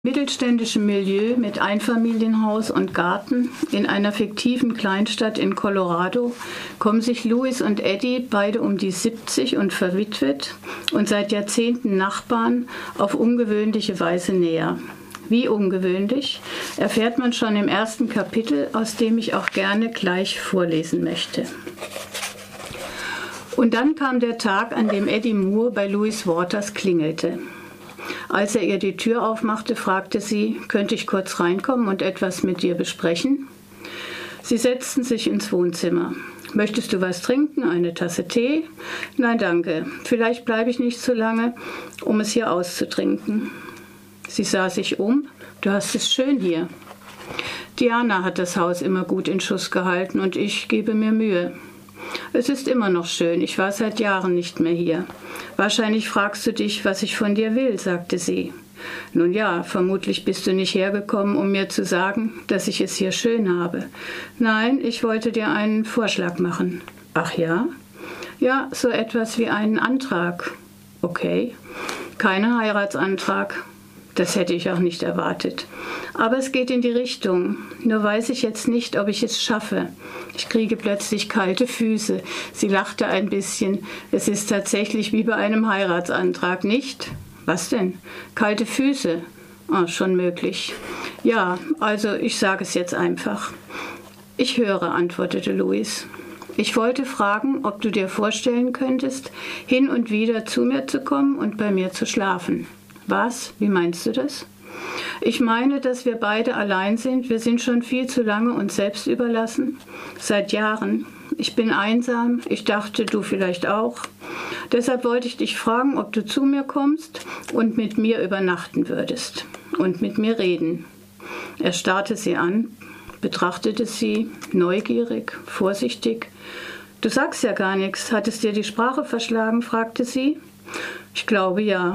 Mittelständischen Milieu mit Einfamilienhaus und Garten in einer fiktiven Kleinstadt in Colorado kommen sich Louis und Eddie, beide um die 70 und verwitwet und seit Jahrzehnten Nachbarn, auf ungewöhnliche Weise näher. Wie ungewöhnlich, erfährt man schon im ersten Kapitel, aus dem ich auch gerne gleich vorlesen möchte. Und dann kam der Tag, an dem Eddie Moore bei Louis Waters klingelte. Als er ihr die Tür aufmachte, fragte sie, könnte ich kurz reinkommen und etwas mit dir besprechen? Sie setzten sich ins Wohnzimmer. Möchtest du was trinken, eine Tasse Tee? Nein, danke. Vielleicht bleibe ich nicht so lange, um es hier auszutrinken. Sie sah sich um. Du hast es schön hier. Diana hat das Haus immer gut in Schuss gehalten und ich gebe mir Mühe. Es ist immer noch schön, ich war seit Jahren nicht mehr hier. Wahrscheinlich fragst du dich, was ich von dir will, sagte sie. Nun ja, vermutlich bist du nicht hergekommen, um mir zu sagen, dass ich es hier schön habe. Nein, ich wollte dir einen Vorschlag machen. Ach ja? Ja, so etwas wie einen Antrag. Okay. Kein Heiratsantrag. Das hätte ich auch nicht erwartet. Aber es geht in die Richtung. Nur weiß ich jetzt nicht, ob ich es schaffe. Ich kriege plötzlich kalte Füße. Sie lachte ein bisschen. Es ist tatsächlich wie bei einem Heiratsantrag, nicht? Was denn? Kalte Füße? Oh, schon möglich. Ja, also ich sage es jetzt einfach. Ich höre, antwortete Louis. Ich wollte fragen, ob du dir vorstellen könntest, hin und wieder zu mir zu kommen und bei mir zu schlafen. Was? Wie meinst du das? Ich meine, dass wir beide allein sind. Wir sind schon viel zu lange uns selbst überlassen. Seit Jahren. Ich bin einsam. Ich dachte, du vielleicht auch. Deshalb wollte ich dich fragen, ob du zu mir kommst und mit mir übernachten würdest. Und mit mir reden. Er starrte sie an, betrachtete sie, neugierig, vorsichtig. Du sagst ja gar nichts. Hat es dir die Sprache verschlagen? Fragte sie. Ich glaube, ja.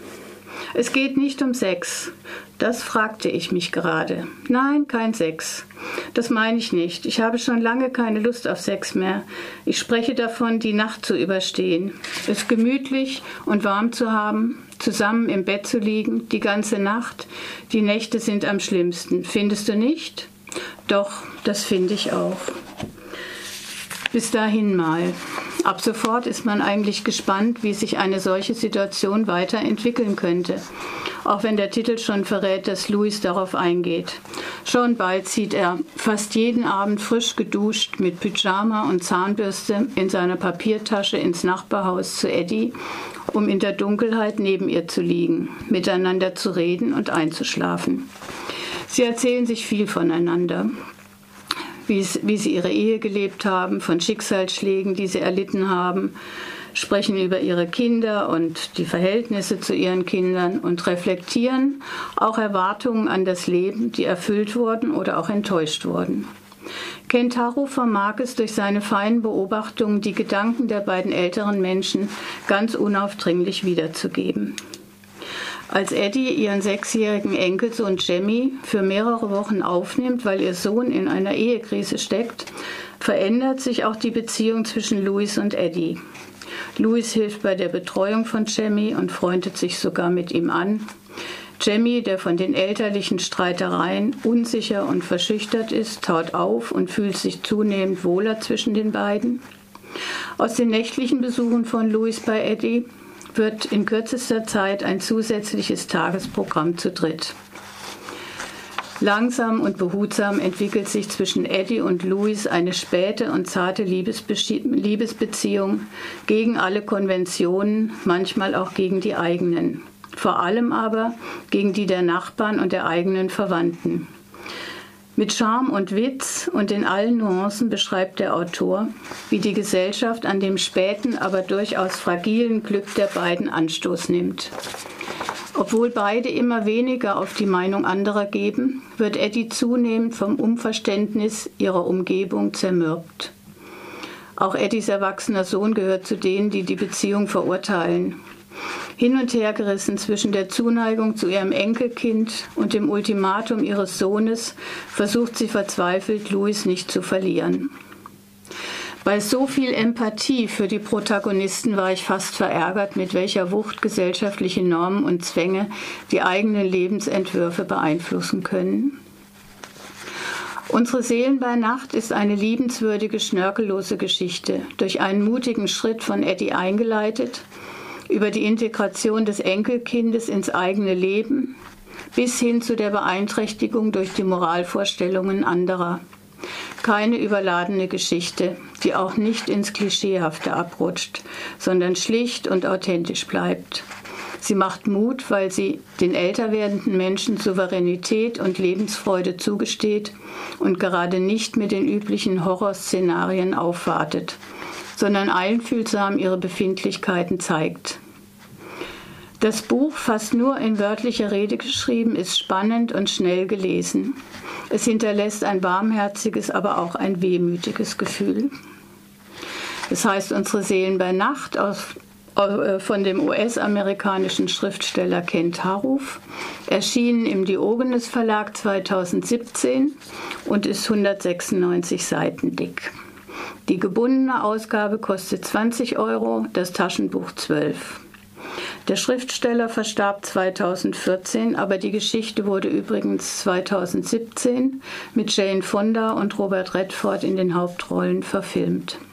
Es geht nicht um Sex. Das fragte ich mich gerade. Nein, kein Sex. Das meine ich nicht. Ich habe schon lange keine Lust auf Sex mehr. Ich spreche davon, die Nacht zu überstehen, es gemütlich und warm zu haben, zusammen im Bett zu liegen, die ganze Nacht. Die Nächte sind am schlimmsten. Findest du nicht? Doch, das finde ich auch. Bis dahin mal. Ab sofort ist man eigentlich gespannt, wie sich eine solche Situation weiterentwickeln könnte. Auch wenn der Titel schon verrät, dass Louis darauf eingeht. Schon bald zieht er fast jeden Abend frisch geduscht mit Pyjama und Zahnbürste in seiner Papiertasche ins Nachbarhaus zu Eddie, um in der Dunkelheit neben ihr zu liegen, miteinander zu reden und einzuschlafen. Sie erzählen sich viel voneinander. Wie sie ihre Ehe gelebt haben, von Schicksalsschlägen, die sie erlitten haben, sprechen über ihre Kinder und die Verhältnisse zu ihren Kindern und reflektieren auch Erwartungen an das Leben, die erfüllt wurden oder auch enttäuscht wurden. Kentaro vermag es durch seine feinen Beobachtungen, die Gedanken der beiden älteren Menschen ganz unaufdringlich wiederzugeben. Als Eddie ihren 6-jährigen Enkelsohn Jamie für mehrere Wochen aufnimmt, weil ihr Sohn in einer Ehekrise steckt, verändert sich auch die Beziehung zwischen Louis und Eddie. Louis hilft bei der Betreuung von Jamie und freundet sich sogar mit ihm an. Jamie, der von den elterlichen Streitereien unsicher und verschüchtert ist, taut auf und fühlt sich zunehmend wohler zwischen den beiden. Aus den nächtlichen Besuchen von Louis bei Eddie wird in kürzester Zeit ein zusätzliches Tagesprogramm zu dritt. Langsam und behutsam entwickelt sich zwischen Eddie und Louis eine späte und zarte Liebesbeziehung gegen alle Konventionen, manchmal auch gegen die eigenen. Vor allem aber gegen die der Nachbarn und der eigenen Verwandten. Mit Charme und Witz und in allen Nuancen beschreibt der Autor, wie die Gesellschaft an dem späten, aber durchaus fragilen Glück der beiden Anstoß nimmt. Obwohl beide immer weniger auf die Meinung anderer geben, wird Eddie zunehmend vom Unverständnis ihrer Umgebung zermürbt. Auch Eddies erwachsener Sohn gehört zu denen, die die Beziehung verurteilen. Hin und her gerissen zwischen der Zuneigung zu ihrem Enkelkind und dem Ultimatum ihres Sohnes, versucht sie verzweifelt, Louis nicht zu verlieren. Bei so viel Empathie für die Protagonisten war ich fast verärgert, mit welcher Wucht gesellschaftliche Normen und Zwänge die eigenen Lebensentwürfe beeinflussen können. Unsere Seelen bei Nacht ist eine liebenswürdige, schnörkellose Geschichte, durch einen mutigen Schritt von Eddie eingeleitet, über die Integration des Enkelkindes ins eigene Leben, bis hin zu der Beeinträchtigung durch die Moralvorstellungen anderer. Keine überladene Geschichte, die auch nicht ins Klischeehafte abrutscht, sondern schlicht und authentisch bleibt. Sie macht Mut, weil sie den älter werdenden Menschen Souveränität und Lebensfreude zugesteht und gerade nicht mit den üblichen Horrorszenarien aufwartet, sondern einfühlsam ihre Befindlichkeiten zeigt. Das Buch, fast nur in wörtlicher Rede geschrieben, ist spannend und schnell gelesen. Es hinterlässt ein warmherziges, aber auch ein wehmütiges Gefühl. Es heißt Unsere Seelen bei Nacht von dem US-amerikanischen Schriftsteller Kent Haruf, erschienen im Diogenes Verlag 2017 und ist 196 Seiten dick. Die gebundene Ausgabe kostet 20 €, das Taschenbuch 12. Der Schriftsteller verstarb 2014, aber die Geschichte wurde übrigens 2017 mit Jane Fonda und Robert Redford in den Hauptrollen verfilmt.